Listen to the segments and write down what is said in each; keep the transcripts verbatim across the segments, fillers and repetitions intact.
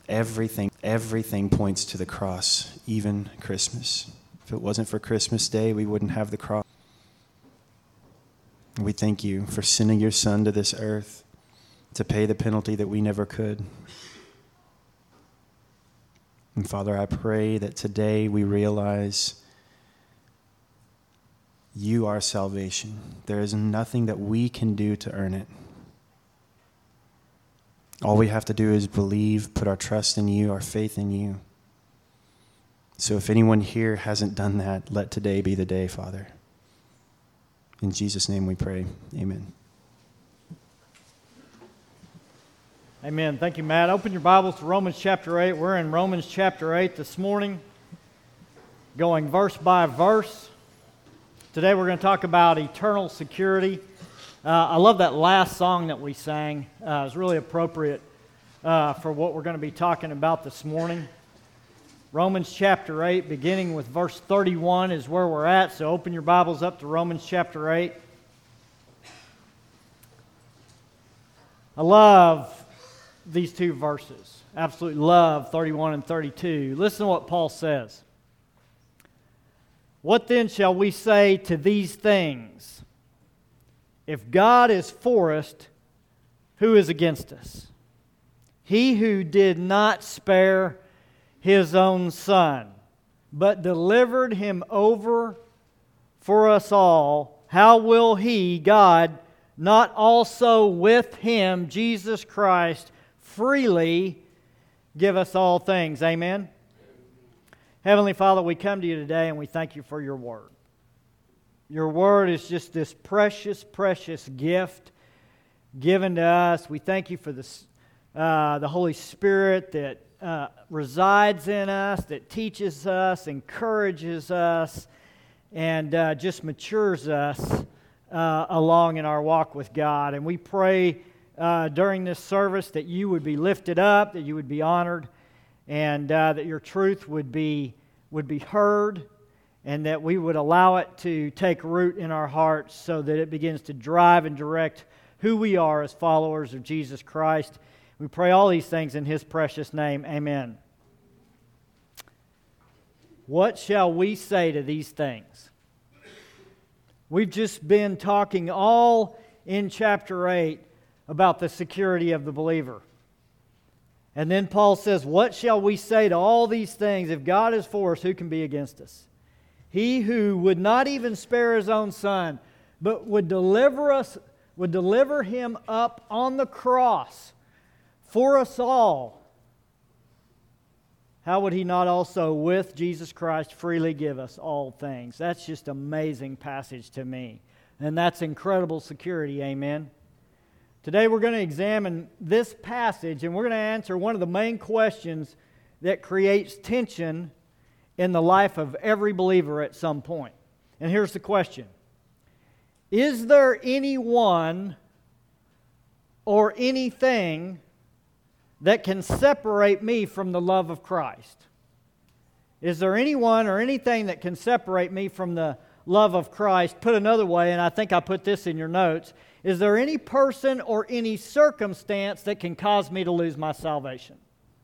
Everything, everything points to the cross, even Christmas. If it wasn't for Christmas Day, we wouldn't have the cross. We thank you for sending your Son to this earth to pay the penalty that we never could. And Father, I pray that today we realize you are salvation. There is nothing that we can do to earn it. All we have to do is believe, put our trust in you, our faith in you. So if anyone here hasn't done that, let today be the day, Father. In Jesus' name we pray. Amen. Amen. Thank you, Matt. Open your Bibles to Romans chapter eight. We're in Romans chapter eight this morning, going verse by verse. Today we're going to talk about eternal security. Uh, I love that last song that we sang. Uh, it's really appropriate uh, for what we're going to be talking about this morning. Romans chapter eight, beginning with verse thirty-one, is where we're at. So open your Bibles up to Romans chapter eight. I love these two verses. Absolutely love thirty-one and thirty-two. Listen to what Paul says. What then shall we say to these things? If God is for us, who is against us? He who did not spare his own Son, but delivered him over for us all, how will he, God, not also with him, Jesus Christ, freely give us all things? Amen? Heavenly Father, we come to you today and we thank you for your word. Your word is just this precious, precious gift given to us. We thank you for this, uh, the Holy Spirit that uh, resides in us, that teaches us, encourages us, and uh, just matures us uh, along in our walk with God. And we pray uh, during this service that you would be lifted up, that you would be honored, and uh, that your truth would be would be heard, and that we would allow it to take root in our hearts so that it begins to drive and direct who we are as followers of Jesus Christ. We pray all these things in His precious name. Amen. What shall we say to these things? We've just been talking all in chapter eight about the security of the believer. And then Paul says, what shall we say to all these things? If God is for us, who can be against us? He who would not even spare his own Son, but would deliver us, would deliver him up on the cross for us all, how would he not also with Jesus Christ freely give us all things? That's just an amazing passage to me. And that's incredible security, amen? Today we're going to examine this passage, and we're going to answer one of the main questions that creates tension in the life of every believer at some point. And here's the question. Is there anyone or anything that can separate me from the love of Christ? Is there anyone or anything that can separate me from the love of Christ? Put another way, and I think I put this in your notes, is there any person or any circumstance that can cause me to lose my salvation?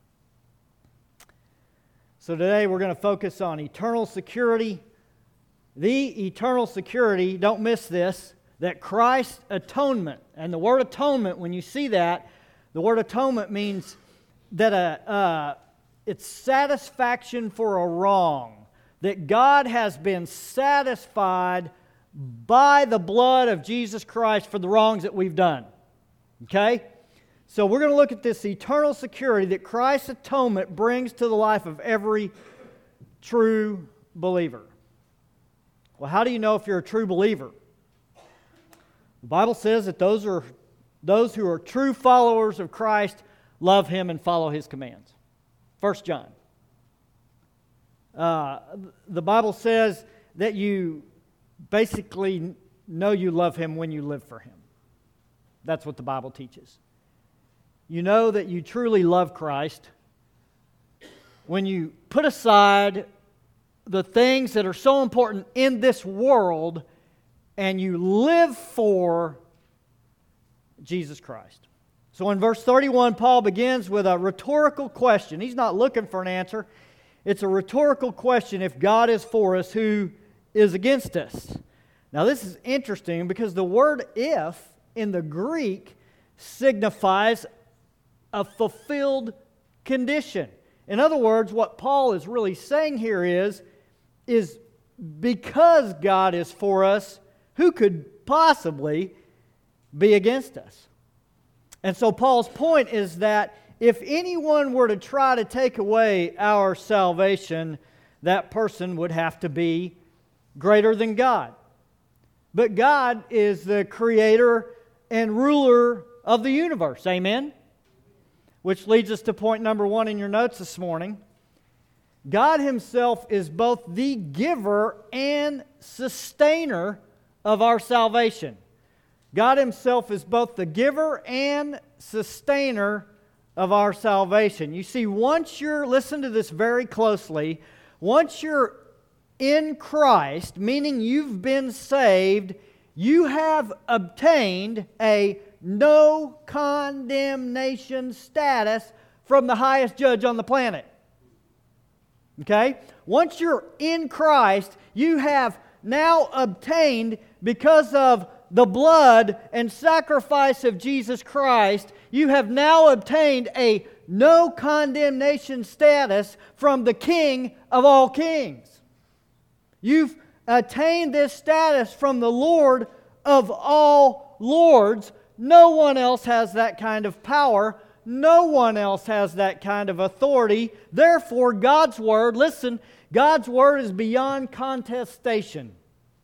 So today we're going to focus on eternal security. The eternal security, don't miss this, that Christ's atonement, and the word atonement, when you see that, the word atonement means that a, uh, it's satisfaction for a wrong, that God has been satisfied by the blood of Jesus Christ for the wrongs that we've done. Okay? So we're going to look at this eternal security that Christ's atonement brings to the life of every true believer. Well, how do you know if you're a true believer? The Bible says that those are those who are true followers of Christ love Him and follow His commands. First John. Uh, the Bible says that you basically know you love Him when you live for Him. That's what the Bible teaches. You know that you truly love Christ when you put aside the things that are so important in this world and you live for Jesus Christ. So in verse thirty-one, Paul begins with a rhetorical question. He's not looking for an answer. It's a rhetorical question. If God is for us, who is against us? Now this is interesting because the word if in the Greek signifies a fulfilled condition. In other words, what Paul is really saying here is, is because God is for us, who could possibly be against us? And so Paul's point is that if anyone were to try to take away our salvation, that person would have to be greater than God. But God is the creator and ruler of the universe. Amen? Which leads us to point number one in your notes this morning. God Himself is both the giver and sustainer of our salvation. God Himself is both the giver and sustainer of our salvation. You see, once you're, listen to this very closely, once you're in Christ, meaning you've been saved, you have obtained a no condemnation status from the highest judge on the planet. Okay? Once you're in Christ, you have now obtained, because of the blood and sacrifice of Jesus Christ, you have now obtained a no condemnation status from the King of all kings. You've attained this status from the Lord of all lords. No one else has that kind of power. No one else has that kind of authority. Therefore, God's Word, listen, God's Word is beyond contestation.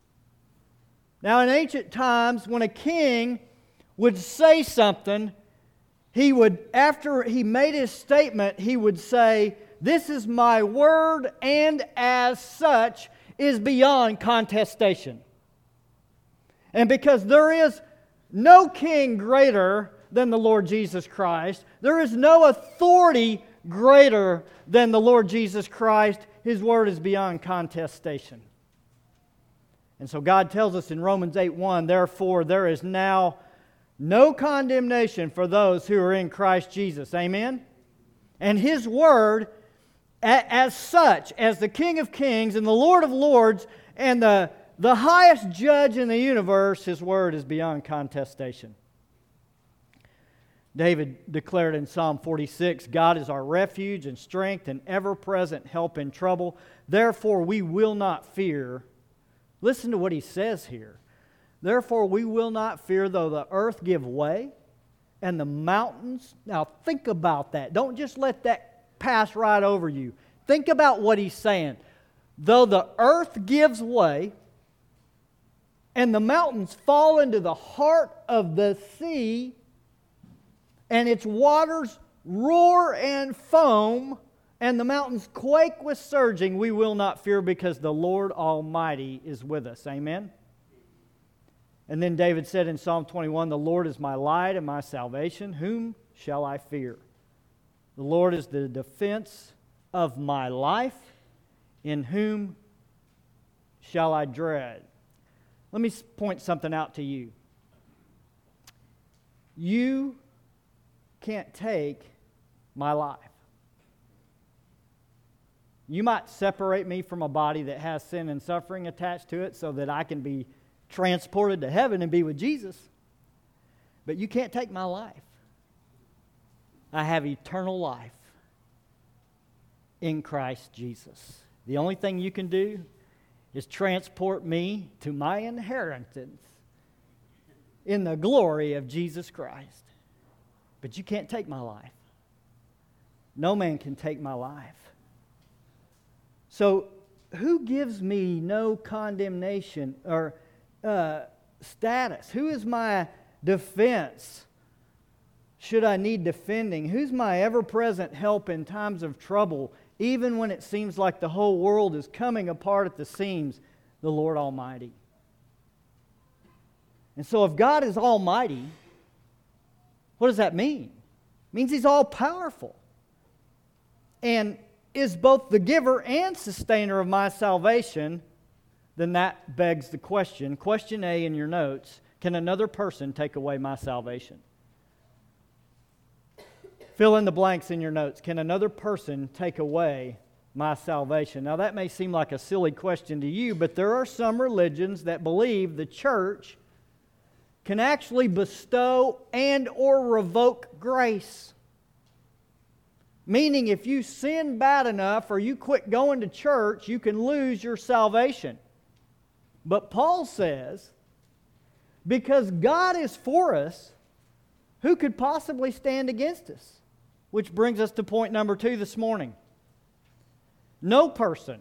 Now, in ancient times, when a king would say something, he would, after he made his statement, he would say, "This is my word, and as such is beyond contestation." And because there is no king greater than the Lord Jesus Christ, there is no authority greater than the Lord Jesus Christ, His word is beyond contestation. And so God tells us in Romans eight one, "Therefore there is now no condemnation for those who are in Christ Jesus." Amen? And His word, as such, as the King of Kings and the Lord of Lords and the, the highest judge in the universe, His word is beyond contestation. David declared in Psalm forty-six, "God is our refuge and strength and ever-present help in trouble. Therefore we will not fear." Listen to what he says here. "Therefore we will not fear though the earth give way and the mountains..." Now think about that. Don't just let that pass right over you. Think about what he's saying. Though the earth gives way and the mountains fall into the heart of the sea and its waters roar and foam, and the mountains quake with surging, we will not fear because the Lord Almighty is with us. Amen? And then David said in Psalm twenty-one, "The Lord is my light and my salvation. Whom shall I fear? The Lord is the defense of my life. In whom shall I dread?" Let me point something out to you. You can't take my life. You might separate me from a body that has sin and suffering attached to it so that I can be transported to heaven and be with Jesus. But you can't take my life. I have eternal life in Christ Jesus. The only thing you can do is transport me to my inheritance in the glory of Jesus Christ. But you can't take my life. No man can take my life. So, who gives me no condemnation or uh, status? Who is my defense should I need defending? Who's my ever-present help in times of trouble, even when it seems like the whole world is coming apart at the seams? The Lord Almighty. And so if God is almighty, what does that mean? It means He's all-powerful and is both the giver and sustainer of my salvation. Then that begs the question, question A in your notes, can another person take away my salvation? Fill in the blanks in your notes. Can another person take away my salvation? Now that may seem like a silly question to you, but there are some religions that believe the church can actually bestow and or revoke grace. Meaning if you sin bad enough or you quit going to church, you can lose your salvation. But Paul says, because God is for us, who could possibly stand against us? Which brings us to point number two this morning. No person,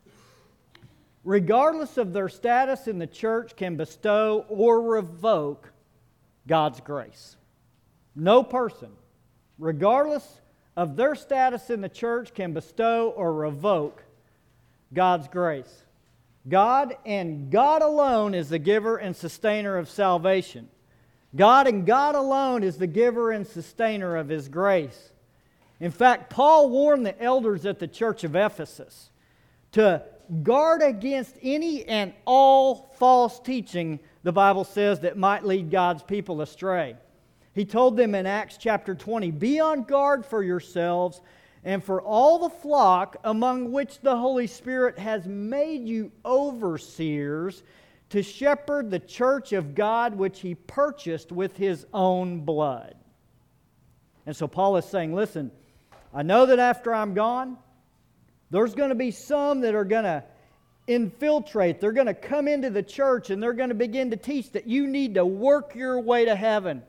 regardless of their status in the church, can bestow or revoke God's grace. No person, regardless of their status in the church, can bestow or revoke God's grace. God and God alone is the giver and sustainer of salvation. God and God alone is the giver and sustainer of His grace. In fact, Paul warned the elders at the church of Ephesus to guard against any and all false teaching, the Bible says, that might lead God's people astray. He told them in Acts chapter twenty, "Be on guard for yourselves and for all the flock among which the Holy Spirit has made you overseers to shepherd the church of God which He purchased with His own blood." And so Paul is saying, listen, I know that after I'm gone, there's going to be some that are going to infiltrate. They're going to come into the church and they're going to begin to teach that you need to work your way to heaven.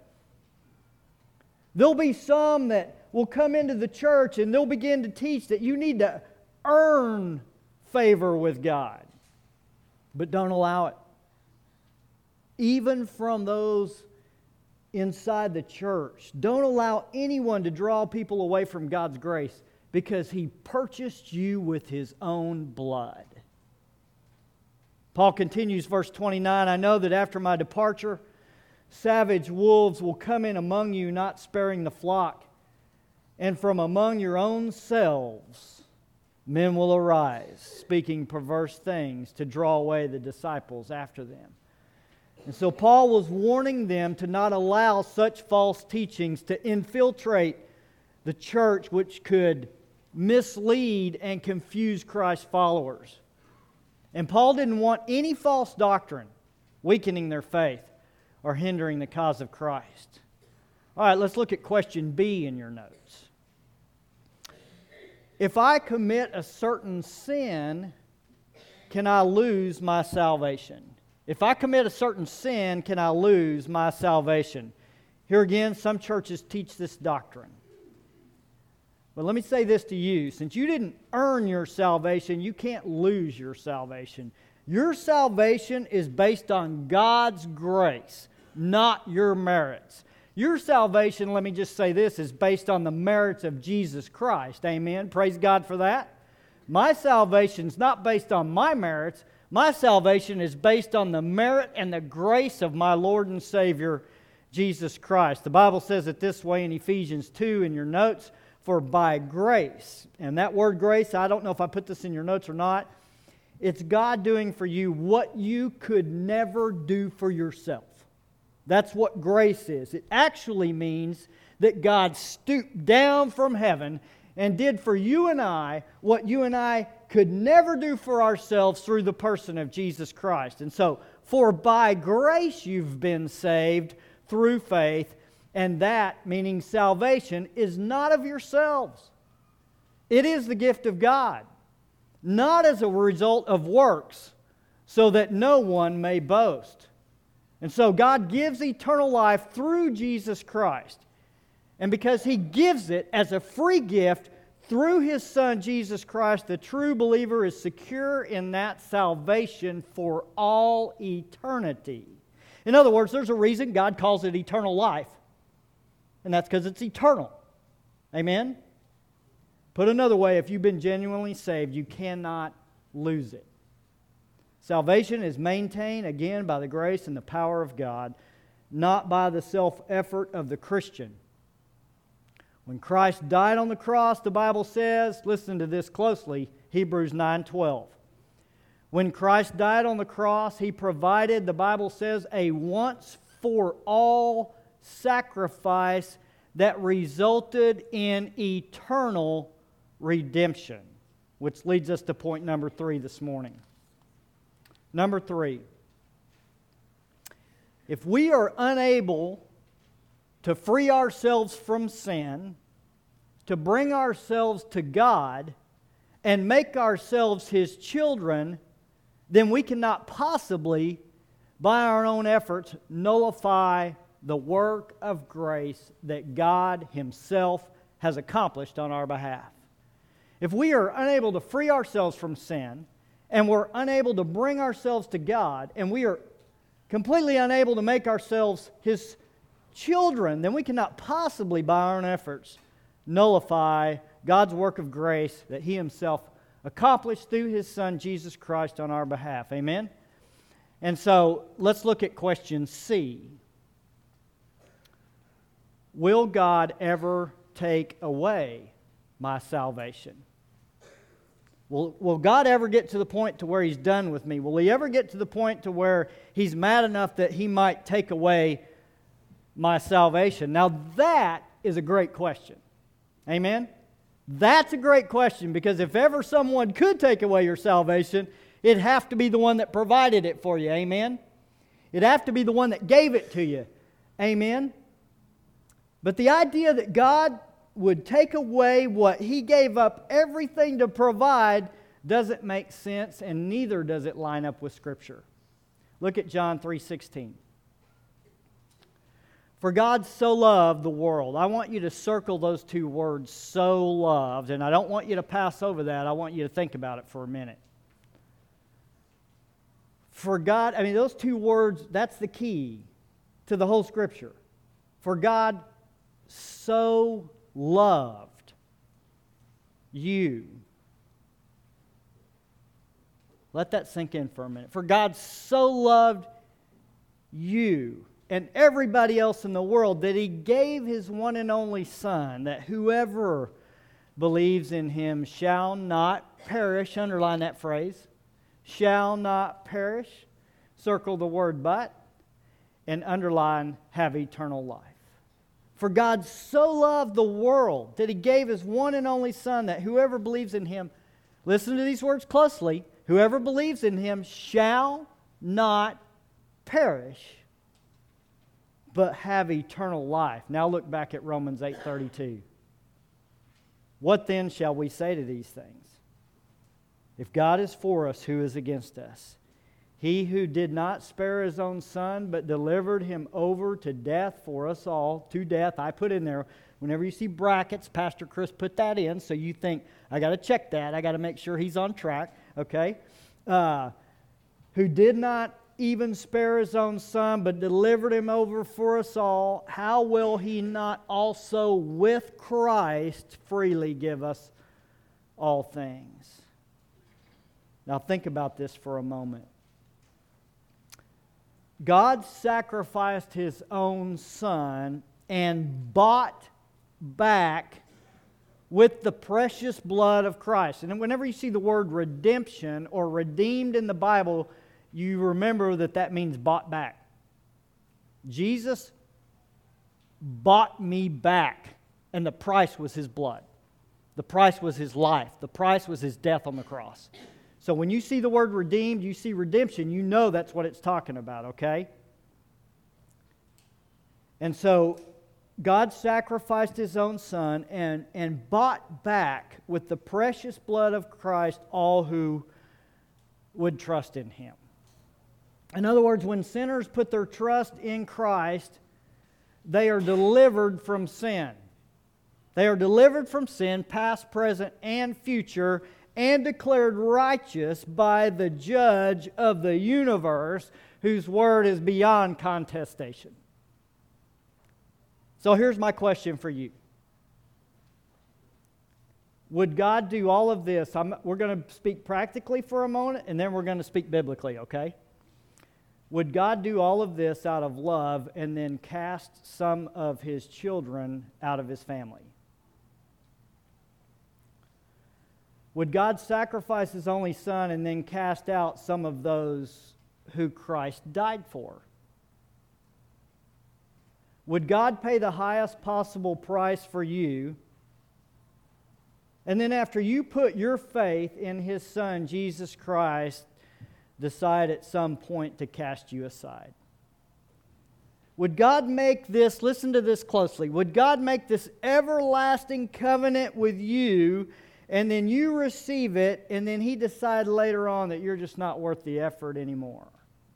There'll be some that will come into the church and they'll begin to teach that you need to earn favor with God. But don't allow it. Even from those inside the church, don't allow anyone to draw people away from God's grace, because He purchased you with His own blood. Paul continues, verse twenty-nine, "I know that after my departure, savage wolves will come in among you, not sparing the flock. And from among your own selves men will arise, speaking perverse things to draw away the disciples after them." And so Paul was warning them to not allow such false teachings to infiltrate the church, which could mislead and confuse Christ's followers. And Paul didn't want any false doctrine weakening their faith or hindering the cause of Christ. All right, let's look at question B in your notes. If I commit a certain sin, can I lose my salvation? If I commit a certain sin, can I lose my salvation? Here again, some churches teach this doctrine. But let me say this to you. Since you didn't earn your salvation, you can't lose your salvation. Your salvation is based on God's grace, not your merits. Your salvation, let me just say this, is based on the merits of Jesus Christ. Amen. Praise God for that. My salvation is not based on my merits. My salvation is based on the merit and the grace of my Lord and Savior, Jesus Christ. The Bible says it this way in Ephesians two in your notes, "For by grace," and that word grace, I don't know if I put this in your notes or not, it's God doing for you what you could never do for yourself. That's what grace is. It actually means that God stooped down from heaven and did for you and I what you and I could never do for ourselves through the person of Jesus Christ. And so, for by grace you've been saved through faith, and that, meaning salvation, is not of yourselves. It is the gift of God, not as a result of works, so that no one may boast. And so God gives eternal life through Jesus Christ. And because He gives it as a free gift through His Son, Jesus Christ, the true believer is secure in that salvation for all eternity. In other words, there's a reason God calls it eternal life. And that's because it's eternal. Amen? Put another way, if you've been genuinely saved, you cannot lose it. Salvation is maintained, again, by the grace and the power of God, not by the self-effort of the Christian. When Christ died on the cross, the Bible says, listen to this closely, Hebrews nine twelve. When Christ died on the cross, He provided, the Bible says, a once-for-all sacrifice that resulted in eternal redemption, which leads us to point number three this morning. Number three, if we are unable to free ourselves from sin, to bring ourselves to God, and make ourselves His children, then we cannot possibly, by our own efforts, nullify the work of grace that God Himself has accomplished on our behalf. If we are unable to free ourselves from sin, and we're unable to bring ourselves to God, and we are completely unable to make ourselves His children, then we cannot possibly, by our own efforts, nullify God's work of grace that He Himself accomplished through His Son, Jesus Christ, on our behalf. Amen? And so, let's look at question C. Will God ever take away my salvation? Will, will God ever get to the point to where He's done with me? Will He ever get to the point to where He's mad enough that He might take away my salvation? Now that is a great question. Amen? That's a great question, because if ever someone could take away your salvation, it'd have to be the one that provided it for you. Amen? It'd have to be the one that gave it to you. Amen? But the idea that God would take away what He gave up everything to provide doesn't make sense, and neither does it line up with Scripture. Look at John three sixteen. For God so loved the world. I want you to circle those two words, so loved, and I don't want you to pass over that. I want you to think about it for a minute. For God, I mean, those two words, that's the key to the whole Scripture. For God so loved you. Let that sink in for a minute. For God so loved you and everybody else in the world that He gave His one and only Son, that whoever believes in Him shall not perish. Underline that phrase. Shall not perish. Circle the word but. And underline have eternal life. For God so loved the world that He gave His one and only Son, that whoever believes in Him, listen to these words closely, whoever believes in Him shall not perish, but have eternal life. Now look back at Romans eight thirty-two. What then shall we say to these things? If God is for us, who is against us? He who did not spare His own Son, but delivered Him over to death for us all, to death. I put in there, whenever you see brackets, Pastor Chris put that in, so you think, I got to check that. I got to make sure he's on track, okay? Uh, who did not even spare His own Son, but delivered Him over for us all, how will He not also with Christ freely give us all things? Now think about this for a moment. God sacrificed His own Son and bought back with the precious blood of Christ. And whenever you see the word redemption or redeemed in the Bible, you remember that that means bought back. Jesus bought me back, and the price was His blood. The price was His life. The price was His death on the cross. So when you see the word redeemed, you see redemption, you know that's what it's talking about, okay? And so God sacrificed His own Son and, and bought back with the precious blood of Christ all who would trust in Him. In other words, when sinners put their trust in Christ, they are delivered from sin. They are delivered from sin, past, present, and future, and declared righteous by the judge of the universe, whose word is beyond contestation. So here's my question for you. Would God do all of this? I'm, we're going to speak practically for a moment, and then we're going to speak biblically, okay? Would God do all of this out of love and then cast some of His children out of His family? Would God sacrifice His only Son and then cast out some of those who Christ died for? Would God pay the highest possible price for you? And then after you put your faith in His Son, Jesus Christ, decide at some point to cast you aside? Would God make this, listen to this closely, would God make this everlasting covenant with you, and then you receive it, and then He decide later on that you're just not worth the effort anymore?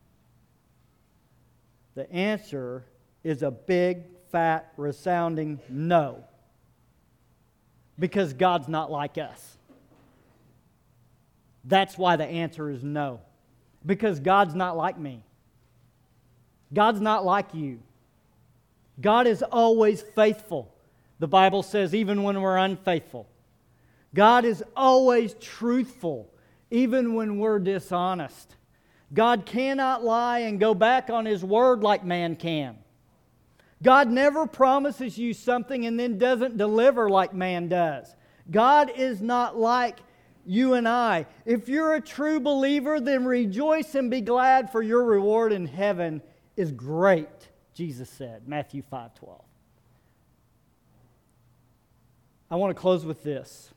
The answer is a big, fat, resounding no. Because God's not like us. That's why the answer is no. Because God's not like me. God's not like you. God is always faithful. The Bible says even when we're unfaithful. God is always truthful, even when we're dishonest. God cannot lie and go back on His word like man can. God never promises you something and then doesn't deliver like man does. God is not like you and I. If you're a true believer, then rejoice and be glad, for your reward in heaven is great, Jesus said, Matthew five twelve. I want to close with this.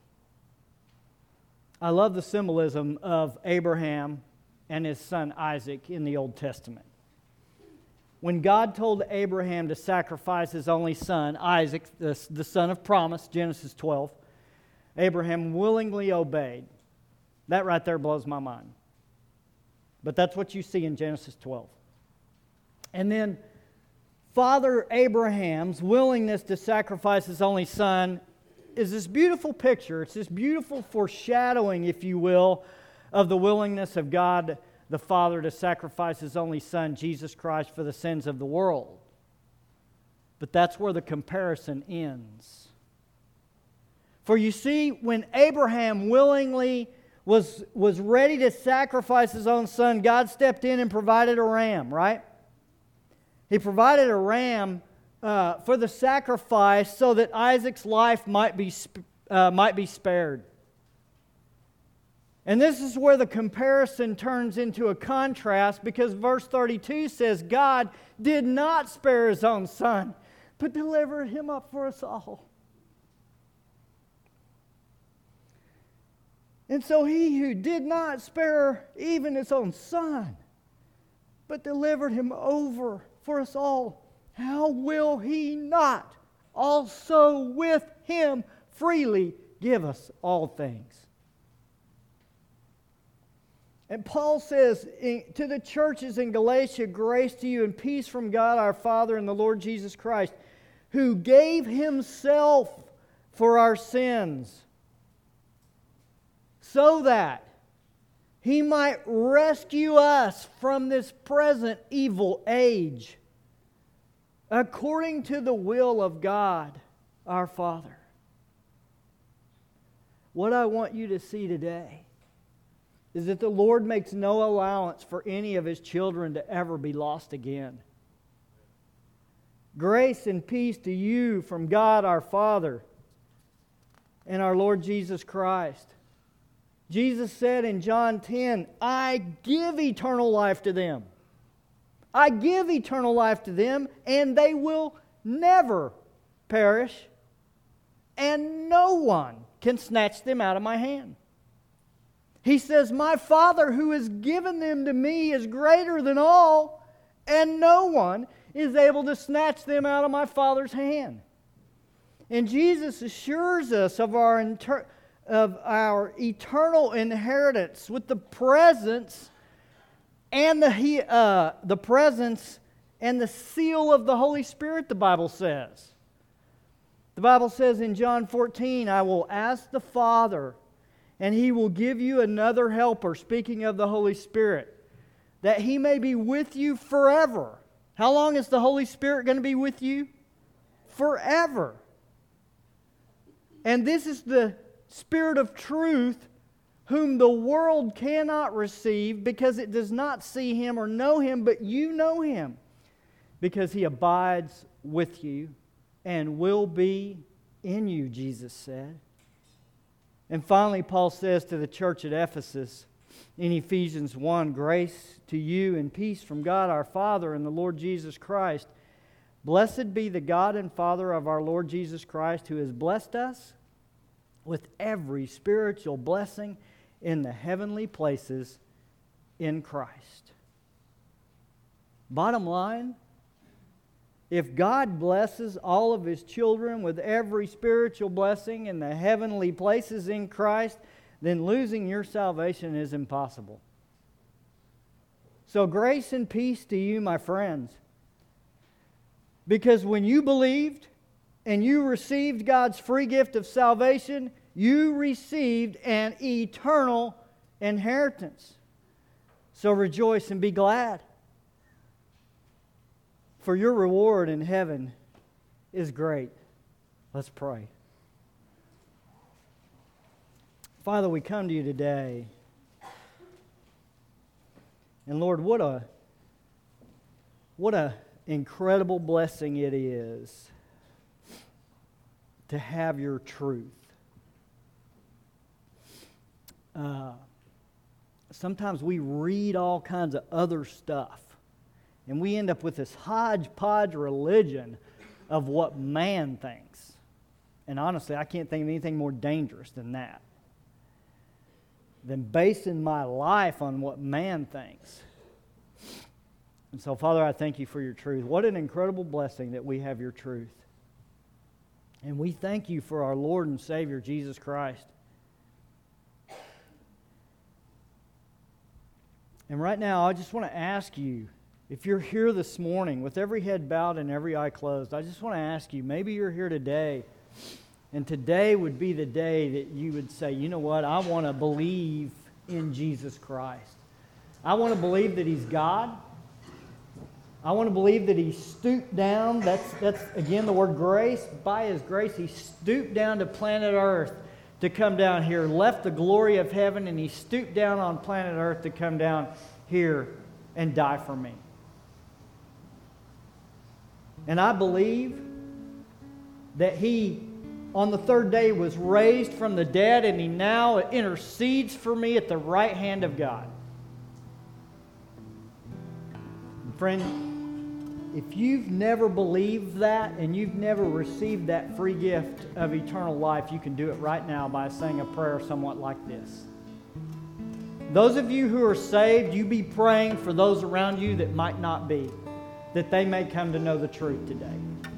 I love the symbolism of Abraham and his son Isaac in the Old Testament. When God told Abraham to sacrifice his only son, Isaac, the, the son of promise, Genesis twelve, Abraham willingly obeyed. That right there blows my mind. But that's what you see in Genesis twelve. And then Father Abraham's willingness to sacrifice his only son is this beautiful picture. It's this beautiful foreshadowing, if you will, of the willingness of God the Father to sacrifice His only Son, Jesus Christ, for the sins of the world. But that's where the comparison ends. For you see, when Abraham willingly was, was ready to sacrifice his own son, God stepped in and provided a ram, right? He provided a ram uh, for the sacrifice so that Isaac's life might be, uh, might be spared. And this is where the comparison turns into a contrast, because verse thirty-two says, God did not spare His own Son, but delivered Him up for us all. And so He who did not spare even His own Son, but delivered Him over for us all, how will He not also with Him freely give us all things? And Paul says to the churches in Galatia, grace to you and peace from God our Father and the Lord Jesus Christ, who gave Himself for our sins, so that He might rescue us from this present evil age, according to the will of God our Father. What I want you to see today is that the Lord makes no allowance for any of His children to ever be lost again. Grace and peace to you from God our Father and our Lord Jesus Christ. Jesus said in John ten, I give eternal life to them. I give eternal life to them, and they will never perish, and no one can snatch them out of my hand. He says, my Father who has given them to me is greater than all, and no one is able to snatch them out of my Father's hand. And Jesus assures us of our, inter- of our eternal inheritance with the presence and the, uh, the presence and the seal of the Holy Spirit, the Bible says. The Bible says in John fourteen, I will ask the Father, and He will give you another helper, speaking of the Holy Spirit, that He may be with you forever. How long is the Holy Spirit going to be with you? Forever. And this is the Spirit of truth, whom the world cannot receive because it does not see Him or know Him, but you know Him, because He abides with you and will be in you, Jesus said. And finally, Paul says to the church at Ephesus in Ephesians one, grace to you and peace from God our Father and the Lord Jesus Christ. Blessed be the God and Father of our Lord Jesus Christ, who has blessed us with every spiritual blessing in the heavenly places in Christ. Bottom line, if God blesses all of His children with every spiritual blessing in the heavenly places in Christ, then losing your salvation is impossible. So grace and peace to you, my friends. Because when you believed and you received God's free gift of salvation, you received an eternal inheritance. So rejoice and be glad. For your reward in heaven is great. Let's pray. Father, we come to you today. And Lord, what a what a incredible blessing it is to have your truth. Uh, sometimes we read all kinds of other stuff, and we end up with this hodgepodge religion of what man thinks. And honestly, I can't think of anything more dangerous than that, than basing my life on what man thinks. And so, Father, I thank you for your truth. What an incredible blessing that we have your truth. And we thank you for our Lord and Savior, Jesus Christ. And right now, I just want to ask you, if you're here this morning with every head bowed and every eye closed, I just want to ask you, maybe you're here today, and today would be the day that you would say, you know what, I want to believe in Jesus Christ. I want to believe that He's God. I want to believe that He stooped down. That's, that's again, the word grace. By His grace, He stooped down to planet Earth to come down here, left the glory of heaven, and He stooped down on planet Earth to come down here and die for me. And I believe that He, on the third day, was raised from the dead, and He now intercedes for me at the right hand of God. Friend, if you've never believed that and you've never received that free gift of eternal life, you can do it right now by saying a prayer somewhat like this. Those of you who are saved, you be praying for those around you that might not be, that they may come to know the truth today.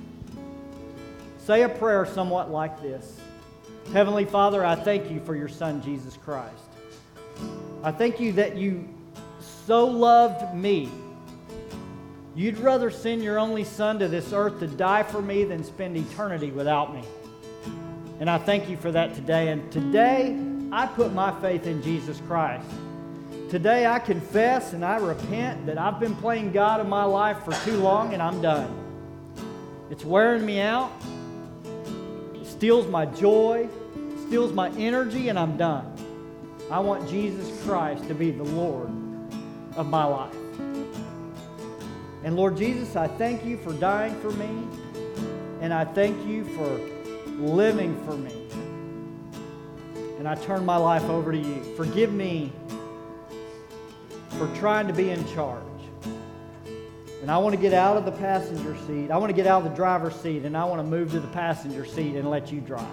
Say a prayer somewhat like this. Heavenly Father, I thank you for your Son, Jesus Christ. I thank you that you so loved me. You'd rather send your only Son to this earth to die for me than spend eternity without me. And I thank you for that today. And today, I put my faith in Jesus Christ. Today, I confess and I repent that I've been playing God in my life for too long, and I'm done. It's wearing me out. It steals my joy, it steals my energy, and I'm done. I want Jesus Christ to be the Lord of my life. And Lord Jesus, I thank you for dying for me, and I thank you for living for me. And I turn my life over to you. Forgive me for trying to be in charge. And I want to get out of the passenger seat. I want to get out of the driver's seat, and I want to move to the passenger seat and let you drive.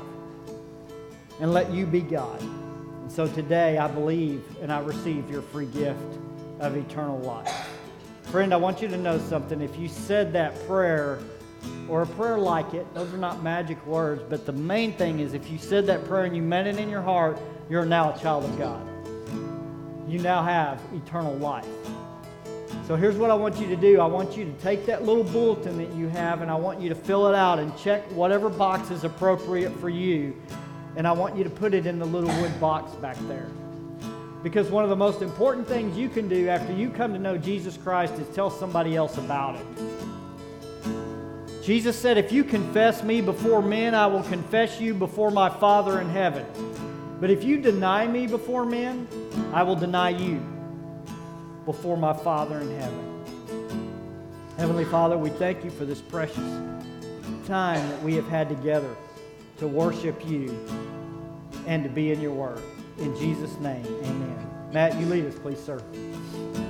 And let you be God. And so today I believe and I receive your free gift of eternal life. Friend, I want you to know something. If you said that prayer or a prayer like it, those are not magic words, but the main thing is if you said that prayer and you meant it in your heart, you're now a child of God. You now have eternal life. So here's what I want you to do. I want you to take that little bulletin that you have, and I want you to fill it out and check whatever box is appropriate for you, and I want you to put it in the little wood box back there. Because one of the most important things you can do after you come to know Jesus Christ is tell somebody else about it. Jesus said, if you confess me before men, I will confess you before my Father in heaven. But if you deny me before men, I will deny you before my Father in heaven. Heavenly Father, we thank you for this precious time that we have had together to worship you and to be in your word. In Jesus' name, amen. Matt, you lead us, please, sir.